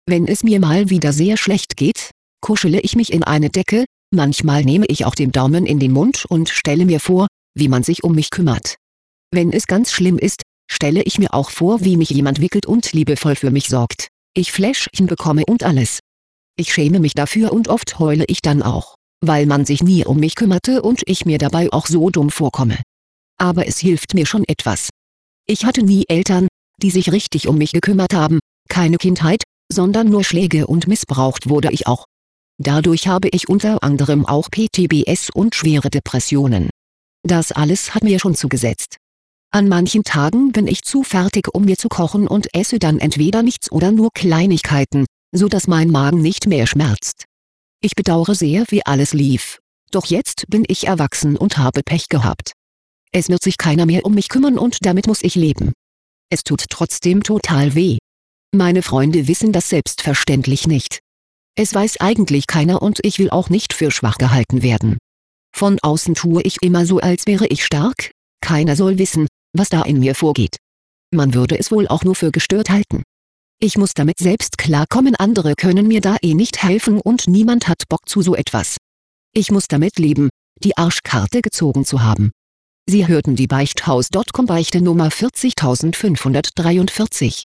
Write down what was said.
Wenn es mir mal wieder sehr schlecht geht, kuschele ich mich in eine Decke, manchmal nehme ich auch den Daumen in den Mund und stelle mir vor, wie man sich um mich kümmert. Wenn es ganz schlimm ist, stelle ich mir auch vor, wie mich jemand wickelt und liebevoll für mich sorgt, ich Fläschchen bekomme und alles. Ich schäme mich dafür und oft heule ich dann auch, weil man sich nie um mich kümmerte und ich mir dabei auch so dumm vorkomme. Aber es hilft mir schon etwas. Ich hatte nie Eltern, die sich richtig um mich gekümmert haben, keine Kindheit, sondern nur Schläge und missbraucht wurde ich auch. Dadurch habe ich unter anderem auch PTBS und schwere Depressionen. Das alles hat mir schon zugesetzt. An manchen Tagen bin ich zu fertig, um mir zu kochen und esse dann entweder nichts oder nur Kleinigkeiten, so dass mein Magen nicht mehr schmerzt. Ich bedauere sehr, wie alles lief. Doch jetzt bin ich erwachsen und habe Pech gehabt. Es wird sich keiner mehr um mich kümmern und damit muss ich leben. Es tut trotzdem total weh. Meine Freunde wissen das selbstverständlich nicht. Es weiß eigentlich keiner und ich will auch nicht für schwach gehalten werden. Von außen tue ich immer so, als wäre ich stark, keiner soll wissen, was da in mir vorgeht. Man würde es wohl auch nur für gestört halten. Ich muss damit selbst klarkommen, andere können mir da eh nicht helfen und niemand hat Bock zu so etwas. Ich muss damit leben, die Arschkarte gezogen zu haben. Sie hörten die Beichthaus.com Beichte Nummer 40543.